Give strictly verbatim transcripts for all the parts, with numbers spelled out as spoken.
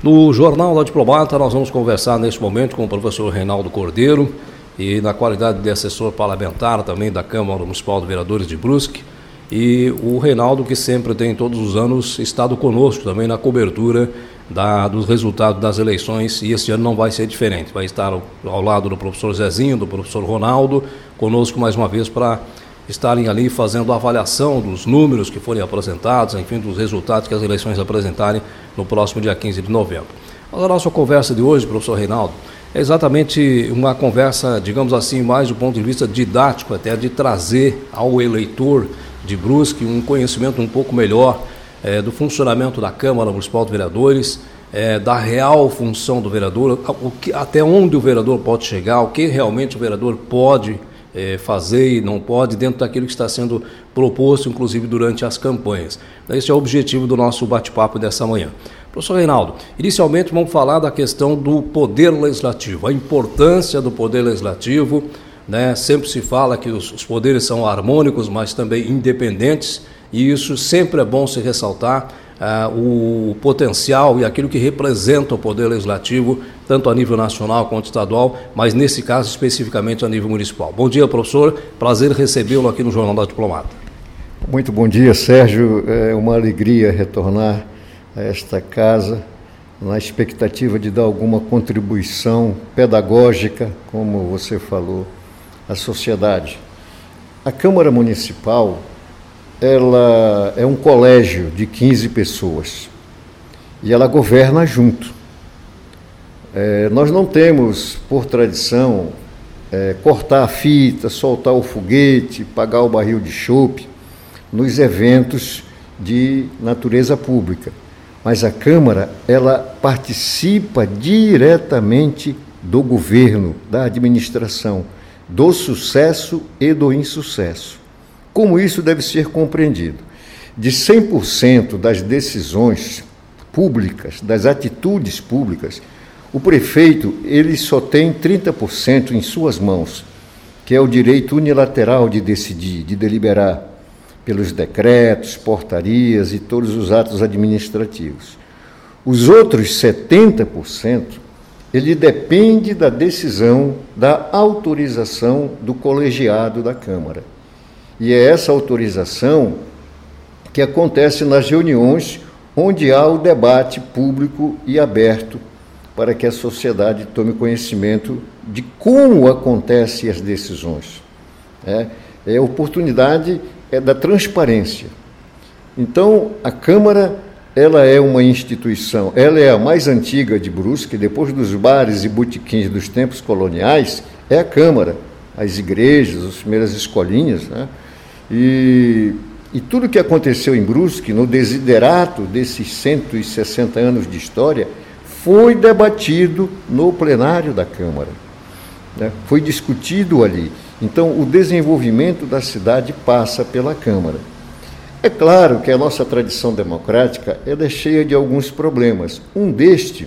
No Jornal da Diplomata, nós vamos conversar neste momento com o professor Reinaldo Cordeiro e na qualidade de assessor parlamentar também da Câmara Municipal de Vereadores de Brusque, e o Reinaldo, que sempre tem todos os anos estado conosco também na cobertura da, dos resultados das eleições, e esse ano não vai ser diferente, vai estar ao, ao lado do professor Zezinho, do professor Ronaldo, conosco mais uma vez para estarem ali fazendo a avaliação dos números que forem apresentados, enfim, dos resultados que as eleições apresentarem no próximo dia quinze de novembro. Mas a nossa conversa de hoje, professor Reinaldo, é exatamente uma conversa, digamos assim, mais do ponto de vista didático, até de trazer ao eleitor de Brusque um conhecimento um pouco melhor é, do funcionamento da Câmara Municipal de Vereadores, é, da real função do vereador, o que, até onde o vereador pode chegar, o que realmente o vereador pode É, fazer e não pode, dentro daquilo que está sendo proposto, inclusive durante as campanhas. Esse é o objetivo do nosso bate-papo dessa manhã. Professor Reinaldo, inicialmente vamos falar da questão do poder legislativo, a importância do poder legislativo, né? Sempre se fala que os, os poderes são harmônicos, mas também independentes, e isso sempre é bom se ressaltar. Uh, o potencial e aquilo que representa o poder legislativo, tanto a nível nacional quanto estadual, mas nesse caso especificamente a nível municipal. Bom dia, professor, prazer recebê-lo aqui no Jornal da Diplomata. Muito bom dia, Sérgio, é uma alegria retornar a esta casa, na expectativa de dar alguma contribuição pedagógica, como você falou, à sociedade. A Câmara Municipal, ela é um colégio de quinze pessoas e ela governa junto. É, nós não temos, por tradição, é, cortar a fita, soltar o foguete, pagar o barril de chope nos eventos de natureza pública. Mas a Câmara, ela participa diretamente do governo, da administração, do sucesso e do insucesso. Como isso deve ser compreendido? De cem por cento das decisões públicas, das atitudes públicas, o prefeito ele só tem trinta por cento em suas mãos, que é o direito unilateral de decidir, de deliberar, pelos decretos, portarias e todos os atos administrativos. Os outros setenta por cento, ele depende da decisão, da autorização do colegiado da Câmara. E é essa autorização que acontece nas reuniões onde há o debate público e aberto para que a sociedade tome conhecimento de como acontecem as decisões. É, é a oportunidade é da transparência. Então, a Câmara, ela é uma instituição, ela é a mais antiga de Brusque, depois dos bares e botequins dos tempos coloniais, é a Câmara, as igrejas, as primeiras escolinhas, né? E, e tudo que aconteceu em Brusque, no desiderato desses cento e sessenta anos de história, foi debatido no plenário da Câmara, né? Foi discutido ali. Então, o desenvolvimento da cidade passa pela Câmara. É claro que a nossa tradição democrática ela é cheia de alguns problemas. Um deste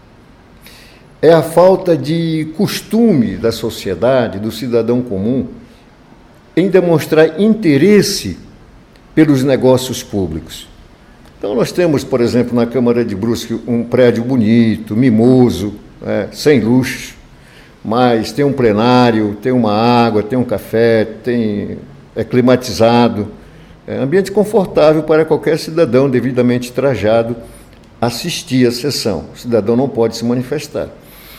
é a falta de costume da sociedade, do cidadão comum, em demonstrar interesse pelos negócios públicos. Então, nós temos, por exemplo, na Câmara de Brusque, um prédio bonito, mimoso, né, sem luxo, mas tem um plenário, tem uma água, tem um café, tem, é climatizado, é ambiente confortável para qualquer cidadão devidamente trajado assistir à sessão. O cidadão não pode se manifestar.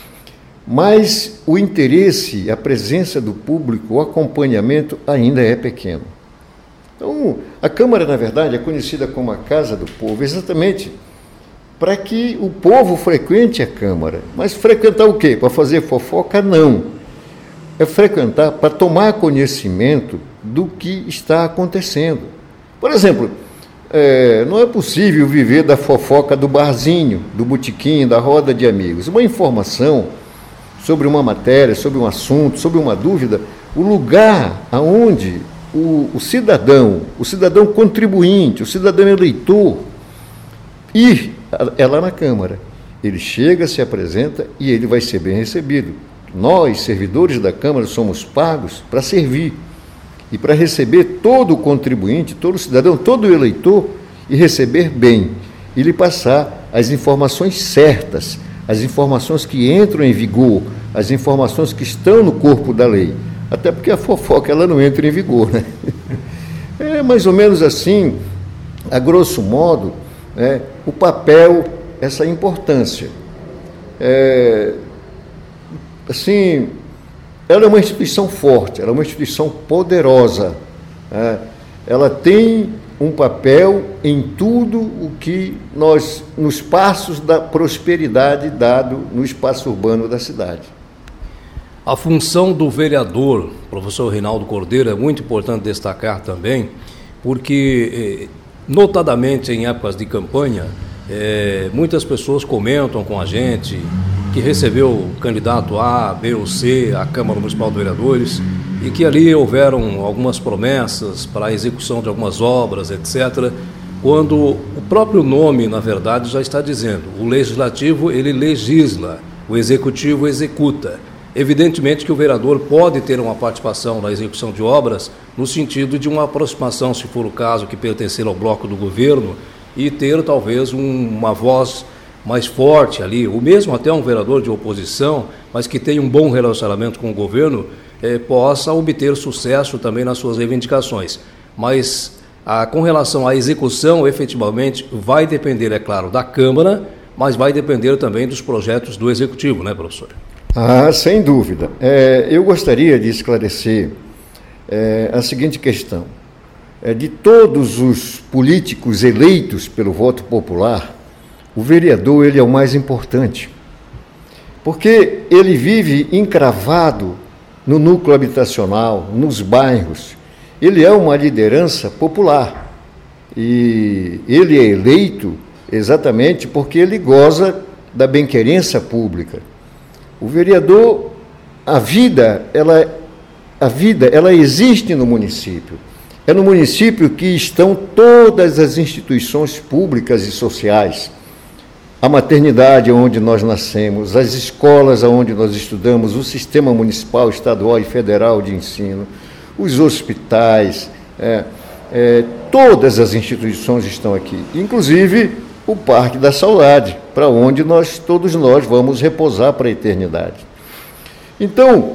Mas o interesse, a presença do público, o acompanhamento ainda é pequeno. Então, a Câmara, na verdade, é conhecida como a Casa do Povo, exatamente para que o povo frequente a Câmara. Mas frequentar o quê? Para fazer fofoca? Não. É frequentar para tomar conhecimento do que está acontecendo. Por exemplo, é, não é possível viver da fofoca do barzinho, do botequim, da roda de amigos. Uma informação sobre uma matéria, sobre um assunto, sobre uma dúvida, o lugar aonde o, o cidadão, o cidadão contribuinte, o cidadão eleitor, ir é lá na Câmara. Ele chega, se apresenta e ele vai ser bem recebido. Nós, servidores da Câmara, somos pagos para servir e para receber todo o contribuinte, todo o cidadão, todo o eleitor e receber bem e lhe passar as informações certas, as informações que entram em vigor, as informações que estão no corpo da lei. Até porque a fofoca ela não entra em vigor, né? É mais ou menos assim, a grosso modo, né, o papel, essa importância. É, assim, ela é uma instituição forte, ela é uma instituição poderosa. Né? Ela tem um papel em tudo o que nós, nos passos da prosperidade dado no espaço urbano da cidade. A função do vereador, professor Reinaldo Cordeiro, é muito importante destacar também, porque, notadamente em épocas de campanha, é, muitas pessoas comentam com a gente que recebeu o candidato A, B ou C à Câmara Municipal de Vereadores e que ali houveram algumas promessas para a execução de algumas obras, etcétera, quando o próprio nome, na verdade, já está dizendo, o legislativo, ele legisla, o executivo executa. Evidentemente que o vereador pode ter uma participação na execução de obras no sentido de uma aproximação, se for o caso, que pertencer ao bloco do governo e ter talvez um, uma voz mais forte ali, ou mesmo até um vereador de oposição, mas que tenha um bom relacionamento com o governo, eh, possa obter sucesso também nas suas reivindicações. Mas a, com relação à execução, efetivamente, vai depender, é claro, da Câmara, mas vai depender também dos projetos do Executivo, né, professor? Ah, sem dúvida. É, eu gostaria de esclarecer é, a seguinte questão. É, de todos os políticos eleitos pelo voto popular, o vereador ele é o mais importante, porque ele vive encravado no núcleo habitacional, nos bairros. Ele é uma liderança popular e ele é eleito exatamente porque ele goza da benquerença pública. O vereador, a vida, ela, a vida, ela existe no município. É no município que estão todas as instituições públicas e sociais. A maternidade onde nós nascemos, as escolas onde nós estudamos, o sistema municipal, estadual e federal de ensino, os hospitais, é, é, todas as instituições estão aqui, inclusive o Parque da Saudade, para onde nós, todos nós vamos repousar para a eternidade. Então,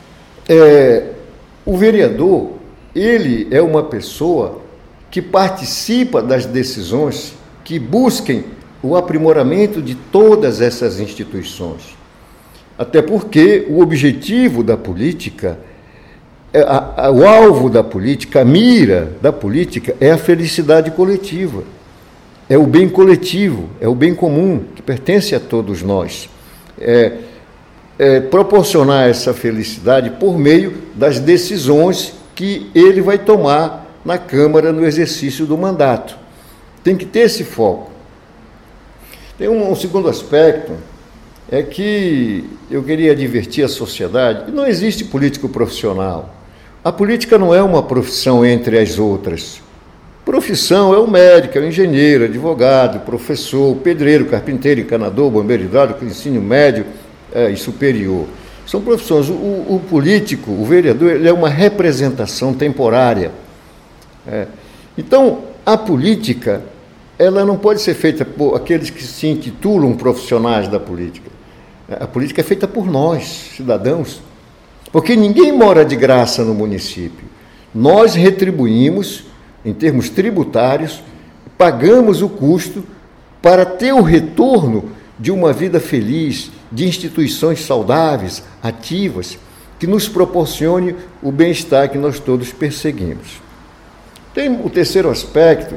é, o vereador, ele é uma pessoa que participa das decisões que busquem o aprimoramento de todas essas instituições. Até porque o objetivo da política, a, a, o alvo da política, a mira da política é a felicidade coletiva, é o bem coletivo, é o bem comum que pertence a todos nós. É, é proporcionar essa felicidade por meio das decisões que ele vai tomar na Câmara no exercício do mandato. Tem que ter esse foco. Tem um, um segundo aspecto, é que eu queria advertir a sociedade que não existe político profissional. A política não é uma profissão entre as outras. Profissão é o médico, é o engenheiro, advogado, professor, pedreiro, carpinteiro, encanador, bombeiro hidráulico, ensino médio é, e superior. São profissões. O, o, o político, o vereador, ele é uma representação temporária. É. Então, a política, ela não pode ser feita por aqueles que se intitulam profissionais da política. A política é feita por nós, cidadãos, porque ninguém mora de graça no município. Nós retribuímos, em termos tributários, pagamos o custo para ter o retorno de uma vida feliz, de instituições saudáveis, ativas, que nos proporcione o bem-estar que nós todos perseguimos. Tem o terceiro aspecto.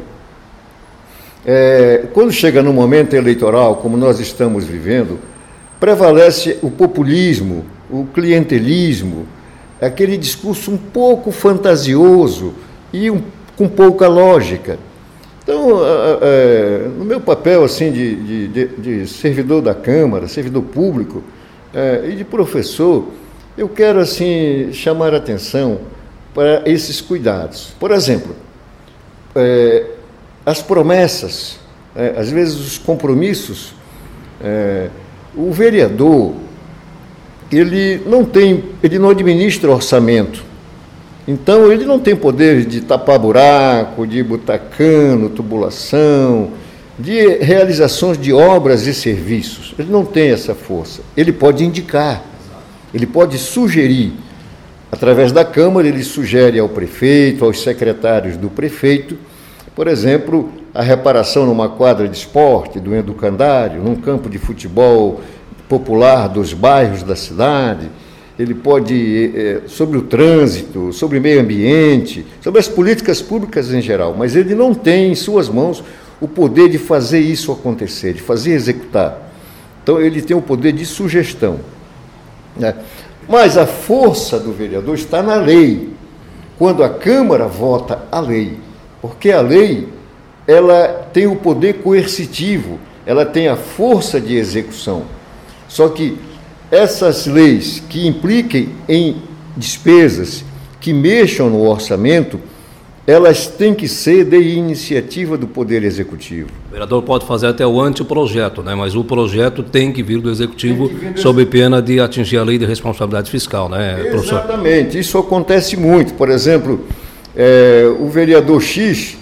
É, quando chega no momento eleitoral, como nós estamos vivendo, prevalece o populismo, o clientelismo, aquele discurso um pouco fantasioso e um, com pouca lógica. Então, é, no meu papel assim, de, de, de servidor da Câmara, servidor público é, e de professor, eu quero assim, chamar a atenção para esses cuidados. Por exemplo, é, as promessas, é, às vezes os compromissos, é, o vereador, ele não tem, ele não administra orçamento, então ele não tem poder de tapar buraco, de botar cano, tubulação, de realizações de obras e serviços. Ele não tem essa força. Ele pode indicar, ele pode sugerir. Através da Câmara, ele sugere ao prefeito, aos secretários do prefeito, por exemplo, a reparação numa quadra de esporte, do educandário, num campo de futebol popular dos bairros da cidade. Ele pode, é, sobre o trânsito, sobre o meio ambiente, sobre as políticas públicas em geral, mas ele não tem em suas mãos o poder de fazer isso acontecer, de fazer executar. Então, ele tem o poder de sugestão, né? Mas a força do vereador está na lei, quando a Câmara vota a lei, porque a lei ela tem o poder coercitivo, ela tem a força de execução. Só que essas leis que impliquem em despesas, que mexam no orçamento, elas têm que ser de iniciativa do Poder Executivo. O vereador pode fazer até o anteprojeto, né? Mas o projeto tem que vir do Executivo vir sob desse... pena de atingir a lei de responsabilidade fiscal, né, professor? Exatamente, isso acontece muito. Por exemplo, é, o vereador X,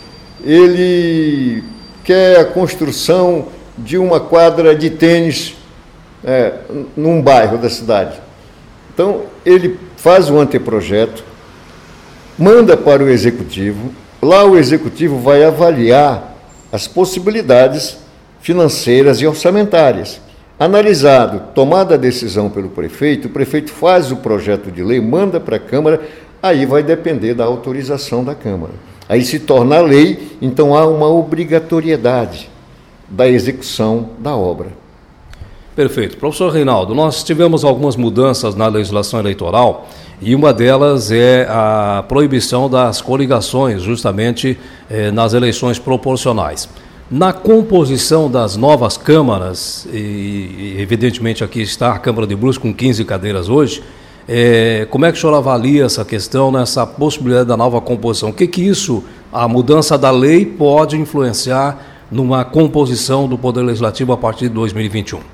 ele quer a construção de uma quadra de tênis é, num bairro da cidade. Então, ele faz o anteprojeto, manda para o Executivo, lá o Executivo vai avaliar as possibilidades financeiras e orçamentárias. Analisado, tomada a decisão pelo prefeito, o prefeito faz o projeto de lei, manda para a Câmara, aí vai depender da autorização da Câmara. Aí se torna lei, então há uma obrigatoriedade da execução da obra. Perfeito. Professor Reinaldo, nós tivemos algumas mudanças na legislação eleitoral e uma delas é a proibição das coligações, justamente eh, nas eleições proporcionais. Na composição das novas câmaras, e, e evidentemente aqui está a Câmara de Brusque com quinze cadeiras hoje, eh, como é que o senhor avalia essa questão, nessa possibilidade da nova composição? O que que isso, a mudança da lei, pode influenciar numa composição do Poder Legislativo a partir de dois mil e vinte e um?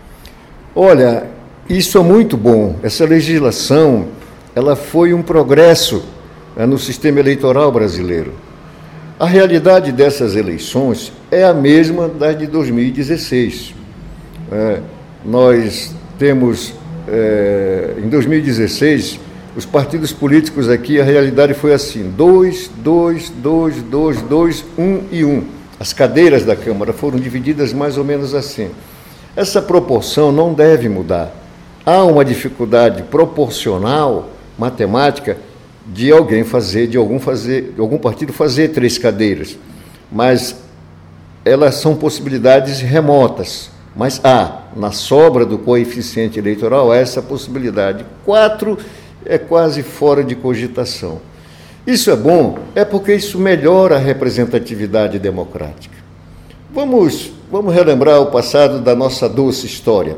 Olha, isso é muito bom. Essa legislação, ela foi um progresso, né, no sistema eleitoral brasileiro. A realidade dessas eleições é a mesma das de dois mil e dezesseis. É, nós temos, é, em dois mil e dezesseis, os partidos políticos aqui, a realidade foi assim, dois, dois, dois, dois, dois, um e um. As cadeiras da Câmara foram divididas mais ou menos assim. Essa proporção não deve mudar. Há uma dificuldade proporcional, matemática, de alguém fazer, de algum, fazer, de algum partido fazer três cadeiras. Mas elas são possibilidades remotas. Mas há, na sobra do coeficiente eleitoral, há essa possibilidade. Quatro é quase fora de cogitação. Isso é bom, é porque isso melhora a representatividade democrática. Vamos, vamos relembrar o passado da nossa doce história.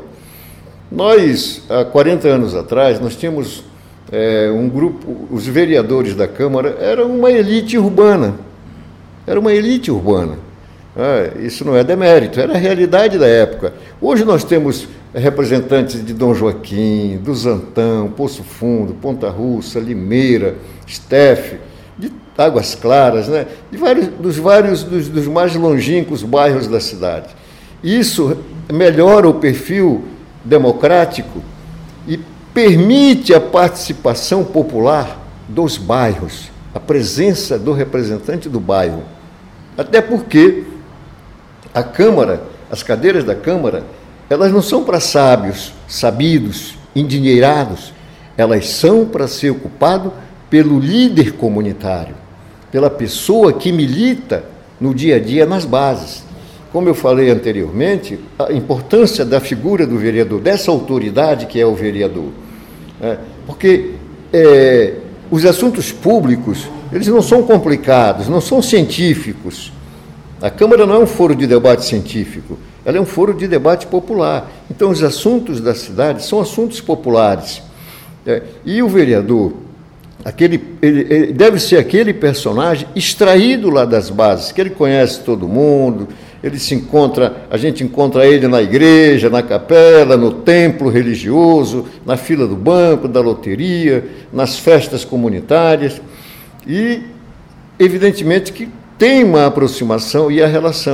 Nós, há quarenta anos atrás, nós tínhamos é, um grupo, os vereadores da Câmara, eram uma elite urbana. Era uma elite urbana. Ah, isso não é demérito, era a realidade da época. Hoje nós temos representantes de Dom Joaquim, do Zantão, Poço Fundo, Ponta Russa, Limeira, Estefe, de Águas Claras, né? de vários, dos vários dos, dos mais longínquos bairros da cidade. Isso melhora o perfil democrático e permite a participação popular dos bairros, a presença do representante do bairro. Até porque a Câmara, as cadeiras da Câmara, elas não são para sábios, sabidos, endinheirados, elas são para ser ocupado pelo líder comunitário, pela pessoa que milita no dia a dia nas bases. Como eu falei anteriormente, a importância da figura do vereador, dessa autoridade que é o vereador. É, porque é, os assuntos públicos, eles não são complicados, não são científicos. A Câmara não é um foro de debate científico, ela é um foro de debate popular. Então, os assuntos da cidade são assuntos populares. É, e o vereador, aquele, ele, ele deve ser aquele personagem extraído lá das bases, que ele conhece todo mundo, ele se encontra, a gente encontra ele na igreja, na capela, no templo religioso, na fila do banco, da loteria, nas festas comunitárias, e, evidentemente, que tem uma aproximação e a relação.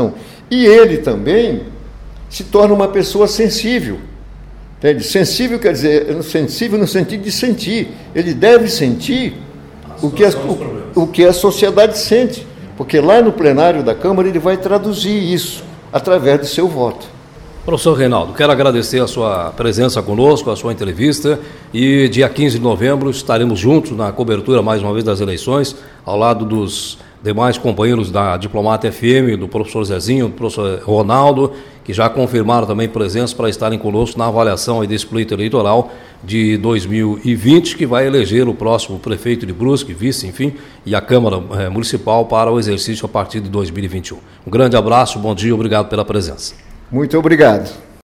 E ele também se torna uma pessoa sensível. Entende? Sensível quer dizer, sensível no sentido de sentir. Ele deve sentir o que, a, o, o que a sociedade sente, porque lá no plenário da Câmara ele vai traduzir isso através do seu voto. Professor Reinaldo, quero agradecer a sua presença conosco, a sua entrevista, e dia quinze de novembro estaremos juntos na cobertura mais uma vez das eleições, ao lado dos demais companheiros da Diplomata F M, do professor Zezinho, do professor Ronaldo, que já confirmaram também presença para estarem conosco na avaliação aí desse pleito eleitoral de dois mil e vinte, que vai eleger o próximo prefeito de Brusque, vice, enfim, e a Câmara eh, Municipal para o exercício a partir de dois mil e vinte e um. Um grande abraço, bom dia, obrigado pela presença. Muito obrigado.